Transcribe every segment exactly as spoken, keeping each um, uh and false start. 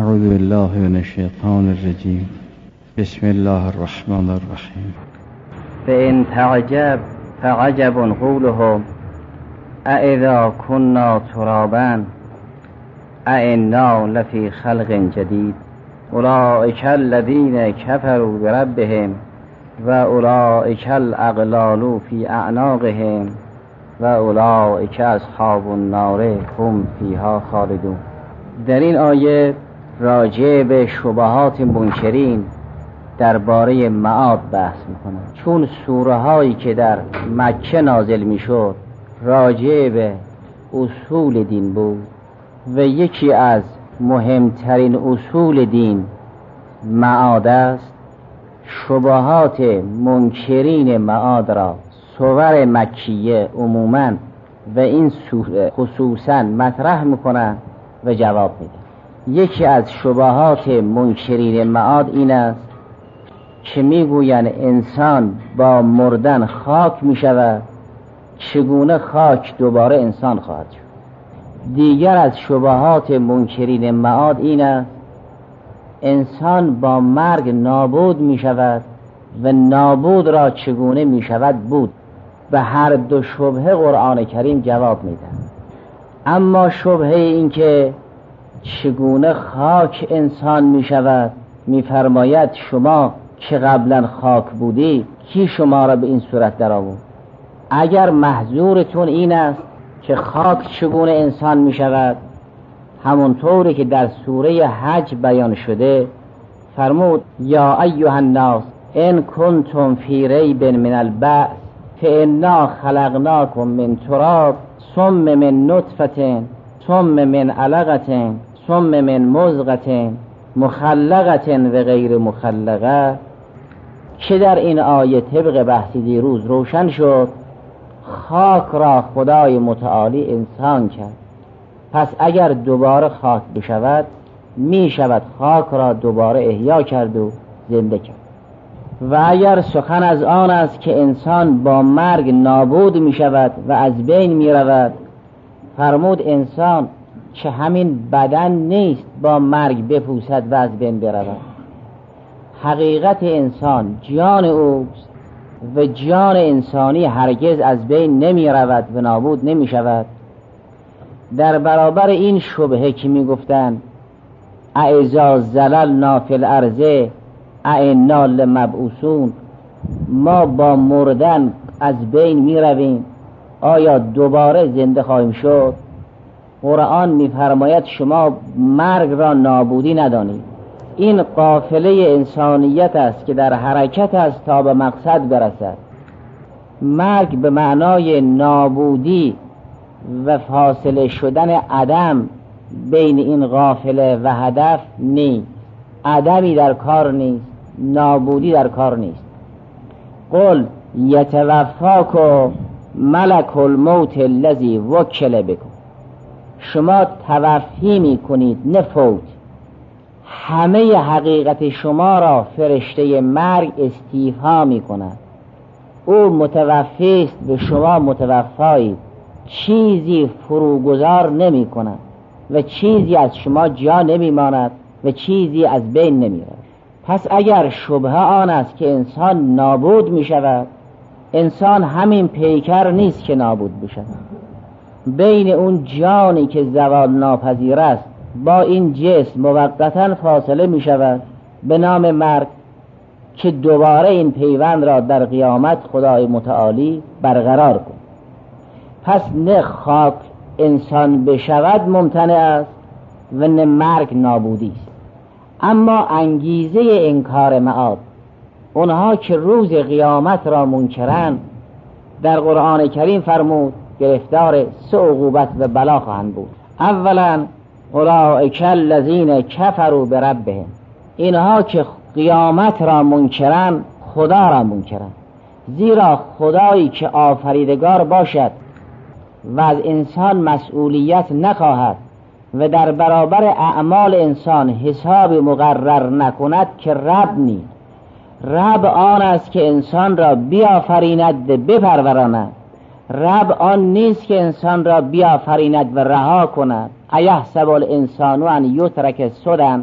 اعوذ بالله من الشیطان الرجیم. بسم الله الرحمن الرحیم. فإن تعجب فعجب قولهم أإذا كنا ترابا أإنا لفي خلق جديد أولئك الذين كفروا بربهم وأولئك الأغلال في أعناقهم وأولئك أصحاب النار هم فيها خالدون. در این آیه راجع به شبهات منکرین درباره معاد بحث میکنه. چون سوره هایی که در مکه نازل میشد راجع به اصول دین بود و یکی از مهمترین اصول دین معاد است، شبهات منکرین معاد را سور مکیه عموماً و این سوره خصوصاً مطرح میکنن و جواب میدن. یکی از شبهات منکرین معاد این است که میگویند انسان با مردن خاک میشود، چگونه خاک دوباره انسان خواهد شد. دیگر از شبهات منکرین معاد این است انسان با مرگ نابود میشود و نابود را چگونه میشود بود. به هر دو شبهه قرآن کریم جواب میده. اما شبهه این که چگونه خاک انسان می شود، می فرماید شما که قبلا خاک بودی کی شما را به این صورت در آورد؟ اگر محظورتون این است که خاک چگونه انسان می شود، همونطوری که در سوره حج بیان شده فرمود یا ایها الناس ان کنتم فی ریب من البعث فانا خلقناکم من تراب ثم من نطفه ثم من علقه ثم من مضغة مخلقة و غیر مخلقه، که در این آیه طبق بحث دیروز روشن شد خاک را خدای متعالی انسان کرد. پس اگر دوباره خاک بشود می شود خاک را دوباره احیا کرد و زنده کرد. و اگر سخن از آن است که انسان با مرگ نابود می شود و از بین می رود، فرمود انسان که همین بدن نیست با مرگ بپوسد و از بین برود. حقیقت انسان جان اوست و جان انسانی هرگز از بین نمی رود و نابود نمی شود. در برابر این شبهه که می گفتن اذا زللنا فی الارض ائنا لمبعوثون، ما با مردن از بین می رویم آیا دوباره زنده خواهیم شد؟ قرآن می‌فرماید شما مرگ را نابودی ندانید. این قافله انسانیت است که در حرکت است تا به مقصد برسد. مرگ به معنای نابودی و فاصله شدن عدم بین این قافله و هدف نیست. عدمی در کار نیست، نابودی در کار نیست. قل یتوفاکم ملک الموت الذی وکل بکم، شما توفی می کنید نه فوت. همه حقیقت شما را فرشته مرگ استیفا می کند. او متوفی است و شما متوفایید. چیزی فروگذار نمی کند و چیزی از شما جا نمی ماند و چیزی از بین نمی رود. پس اگر شبهه آن است که انسان نابود می شود، انسان همین پیکر نیست که نابود بشود. بین اون جانی که زوال ناپذیر است با این جسم موقتا فاصله می شود به نام مرگ، که دوباره این پیوند را در قیامت خدای متعالی برقرار کن. پس نه خاک انسان بشود ممتنع است و نه مرگ نابودی است. اما انگیزه انکار معاد، اونها که روز قیامت را منکرند، در قرآن کریم فرمود گرفتار سه عقوبت و بلا خواهند بود. اولا اولئک الذین کفروا بربهم، اینها که قیامت را منکرند خدا را منکرند. زیرا خدایی که آفریدگار باشد و از انسان مسئولیت نخواهد و در برابر اعمال انسان حساب مقرر نکند که رب نیست. رب آن است که انسان را بیافریند و بپروراند. رب آن نیست که انسان را بیافریند و رها کند. ایحسب الانسان ان یترک سدی،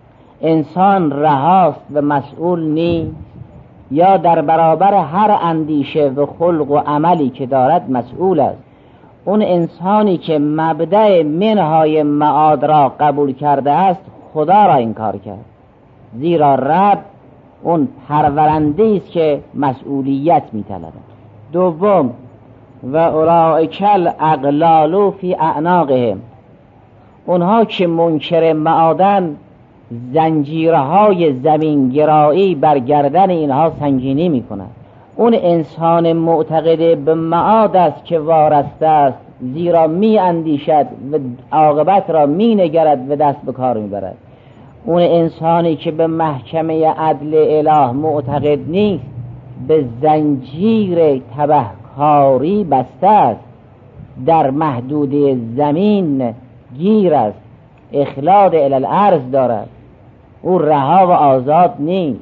انسان رهاست و مسئول نیست، یا در برابر هر اندیشه و خلق و عملی که دارد مسئول است. اون انسانی که مبدأ منهای معاد را قبول کرده است خدا را انکار کرد، زیرا رب اون پرورنده است که مسئولیت می‌طلبد. دوم، و اولئک الاغلال فی اعناقهم، اونها که منکر معادن زنجیرهای زمینگرایی بر گردن اینها سنگینی می‌کند. اون انسان معتقد به معاد است که وارسته است، زیرا می اندیشد و عاقبت را می نگرد و دست به کار می برد. اون انسانی که به محکمه عدل اله معتقد نیست به زنجیر تبهکاری بسته است، در محدوده زمین گیر است، اخلاد الی الارض دارد، او رها و آزاد نیست.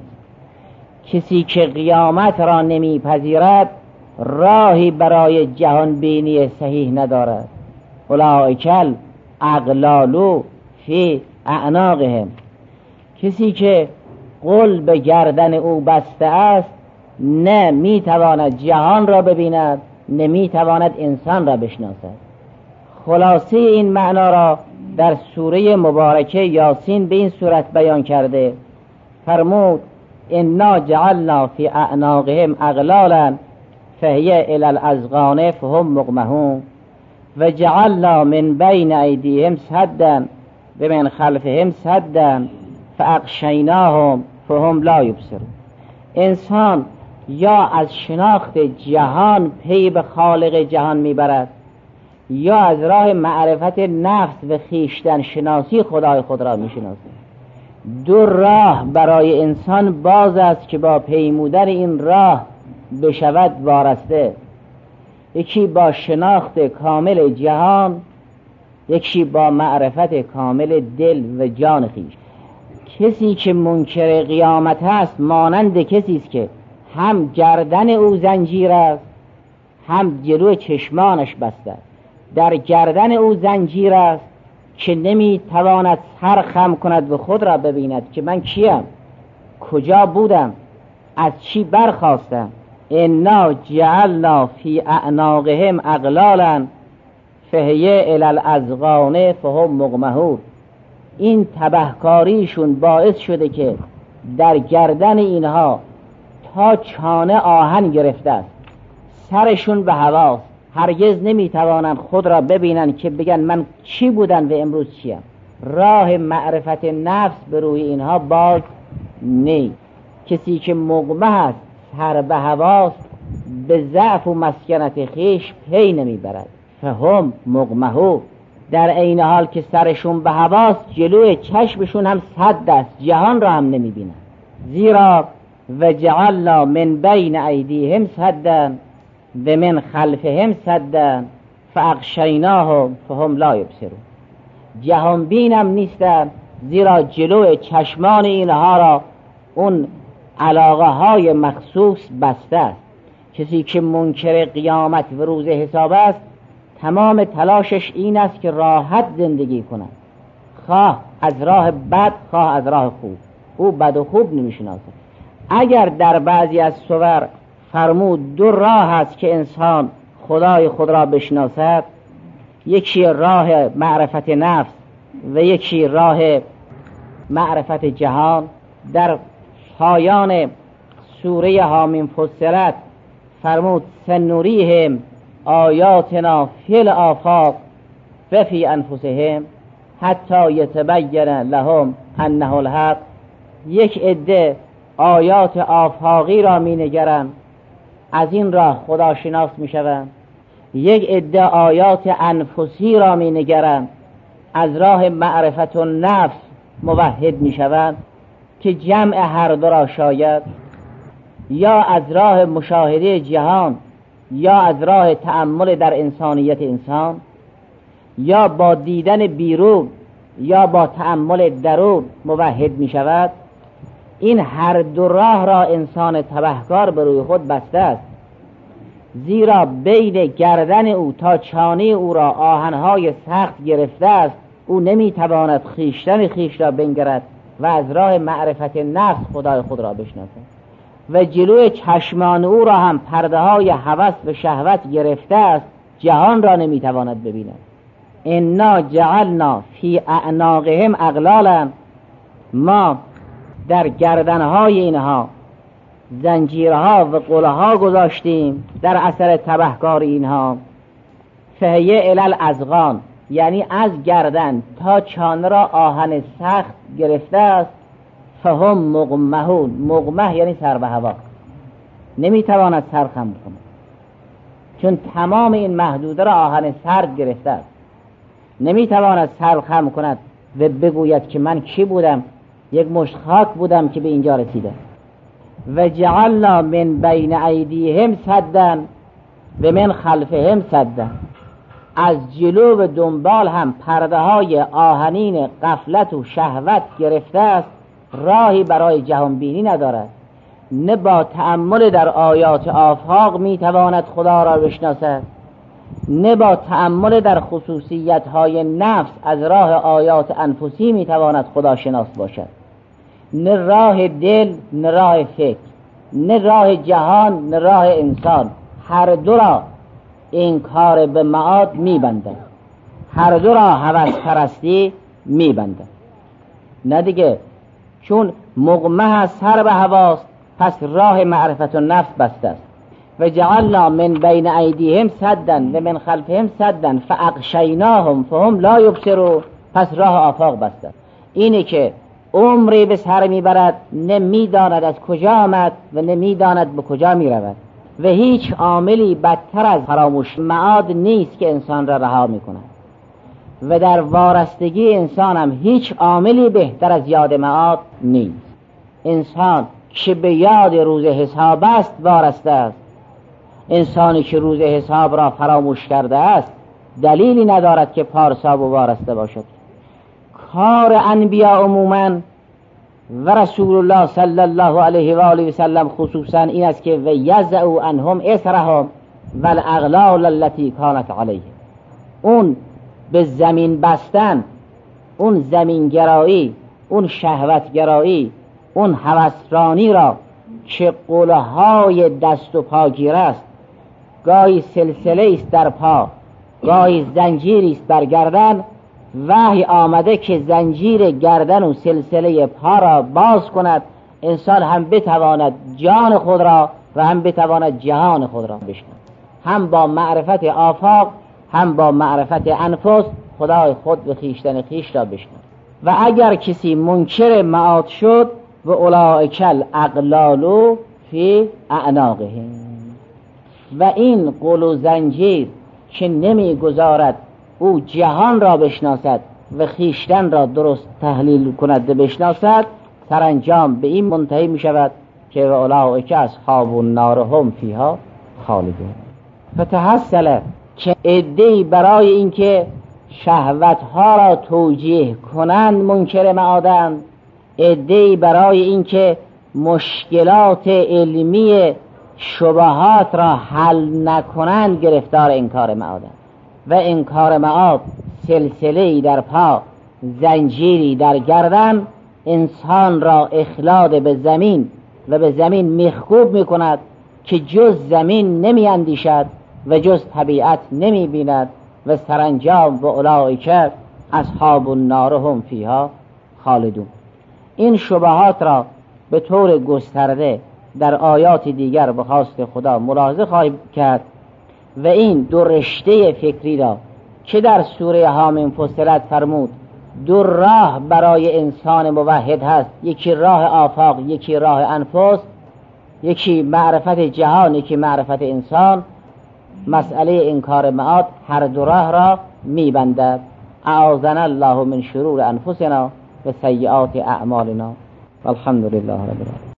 کسی که قیامت را نمیپذیرد راهی برای جهان بینی صحیح ندارد. اولئک الاغلال فی اعناقهم، کسی که قل به گردن او بسته است نه میتواند جهان را ببیند نه میتواند انسان را بشناسد. خلاصه این معنا را در سوره مبارکه یاسین به این صورت بیان کرده، فرمود انا جعلنا فی اعناقهم اغلالا فهی الی الاذقان فهم مقمحون و جعلنا من بین ایدیهم سدا و من خلفهم سدا فاغشیناهم فهم لا یبصرون. انسان یا از شناخت جهان پی به خالق جهان میبرد، یا از راه معرفت نفس و خویشتن شناسی خدای خود را میشناسد. دو راه برای انسان باز است که با پیمودن این راه بشود وارسته، یکی با شناخت کامل جهان، یکی با معرفت کامل دل و جان خویش. کسی که منکر قیامت است مانند کسی است که هم گردن او زنجیر است هم جلو چشمانش بسته است. در گردن او زنجیر است که نمی تواند سر خم کند و خود را ببیند که من کیم، کجا بودم، از چی برخواستم. انا جعلنا فی اعناقهم اغلالا فهی الی الاذقان فهم مقمحون. این تبهکاریشون باعث شده که در گردن اینها تا چانه آهن گرفته است، سرشون به هواست، هرگز نمیتوانند خود را ببینند که بگن من چی بودن و امروز چیم. راه معرفت نفس به روی اینها باز نیست. کسی که مقمح است، سر به هواست، به ضعف و مسکنت خیش پی نمیبرد. فهم مقمحون، در عین حال که سرشون به هواست جلوی چشمشون هم سد است، جهان را هم نمیبینند. زیرا و جعلنا من بین ایدیهم سدا و من خلفهم سدا فاغشیناهم فهم لا یبصرون. جهان بینم نیستند، زیرا جلوی چشمان اینها را اون علاقه های مخصوص بسته است. کسی که منکر قیامت و روز حساب است تمام تلاشش این است که راحت زندگی کند، خواه از راه بد خواه از راه خوب. او بد و خوب نمیشناسد. اگر در بعضی از صور فرمود دو راه است که انسان خدای خود را بشناسد، یکی راه معرفت نفس و یکی راه معرفت جهان، در پایان سوره حامیم فصلت فرمود سنوریهم آیاتنا فی الآفاق و فی انفسهم حتی یتبین لهم انه الحق. یک عده آیات آفاقی را می نگرند، از این راه خدا شناس می شوند. یک عده آیات انفسی را می نگرند، از راه معرفت و نفس موحد می شوند که جمع هر دو را شاید، یا از راه مشاهده جهان یا از راه تأمل در انسانیت انسان، یا با دیدن بیرون یا با تأمل درون موحد می شود. این هر دو راه را انسان تبهکار به روی خود بسته است، زیرا بین گردن او تا چانه او را آهنهای سخت گرفته است او نمیتواند خویشتن خویش را بنگرد و از راه معرفت نفس خدای خود را بشناسد و جلوی چشمان او را هم پرده های هوس و شهوت گرفته است، جهان را نمیتواند ببیند. انا جعلنا فی اعناقهم اغلالا، ما در گردنهای اینها زنجیرها و قلها گذاشتیم در اثر تبهکار اینها. فهیه الی الاذقان، یعنی از گردن تا چانه را آهن سخت گرفته است. فهم مغمهون، مغمه یعنی سر به هوا، نمیتواند سر خم کند چون تمام این محدوده را آهن سرد گرفته است. نمیتواند سر خم کند و بگوید که من کی بودم، یک مشت خاک بودم که به اینجا رسیدم. و جعلنا من بین ایدیهم سدا و من خلفهم سدا، از جلو و دنبال هم پرده های آهنین غفلت و شهوت گرفته است، راهی برای جهان بینی ندارد. نه با تأمل در آیات آفاق میتواند خدا را بشناسد، نه با تأمل در خصوصیت های نفس از راه آیات انفسی میتواند خدا شناس باشد. نه راه دل، نه راه فکر، نه راه جهان، نه راه انسان، هر دو را این کار به معاد میبندد، هر دو را هوس پرستی میبندد. نه دیگه، چون مغمه سر به هواست، پس راه معرفت و نفس بسته است. و جعلنا من بین ایدیهم سدا و من خلفهم سدا فاغشیناهم فهم لا یبصرون، پس راه آفاق بسته است. اینه که عمری به سر میبرد، نمیداند از کجا آمد و نمیداند به کجا میرود. و هیچ عاملی بدتر از فراموش معاد نیست که انسان را رها میکند. و در وارستگی انسان هم هیچ عاملی بهتر از یاد معاد نیست. انسان که به یاد روز حساب است وارسته است. انسانی که روز حساب را فراموش کرده است دلیلی ندارد که پارسا و وارسته باشد. کار انبیاء عموما و رسول الله صلی الله علیه و آله و سلم خصوصا این است که و یزعو عنهم اسرهم والاغلال التي کانت علیه، اون به زمین بستن، اون زمین گرایی، اون شهوت گرایی، اون هوسرانی را که قلهای دست و پاگیر است، گاهی سلسله است در پا، گاهی زنجیری است بر گردن، وحی آمده که زنجیر گردن و سلسله پا را باز کند، انسان هم بتواند جان خود را و هم بتواند جهان خود را بشناسد. هم با معرفت آفاق، هم با معرفت انفس خدای خود و خویشتن خویش را بشناسد. و اگر کسی منکر معاد شد، و اولئک الاغلال فی اعناقهم، و این قل و زنجیر که نمی گذارد او جهان را بشناسد و خویشتن را درست تحلیل کند و بشناسد، سرانجام به این منتهی می شود که و اولئک اصحاب النار هم فیها خالدون. فتحصل که عده‌ای برای اینکه شهوتها را توجیه کنند منکر معادند، عده‌ای برای اینکه مشکلات علمی شبهات را حل نکنند گرفتار انکار معادند. و انکار معاد سلسله‌ای در پا، زنجیری در گردن، انسان را اخلاد به زمین و به زمین میخکوب میکند که جز زمین نمی اندیشد و جز طبیعت نمی بیند و سرانجام و اولئک اصحاب النار هم فیها خالدون. این شبهات را به طور گسترده در آیات دیگر به خواست خدا ملاحظه خواهیم کرد و این دو رشته فکری را که در سوره حامیم فصلت فرمود دو راه برای انسان موحد هست، یکی راه آفاق، یکی راه انفس، یکی معرفت جهان، یکی معرفت انسان. مسئله انکار معاد هر دو راه را میبندد. اعاذنا الله من شرور انفسنا و سیئات اعمالنا والحمد لله رب العالمین.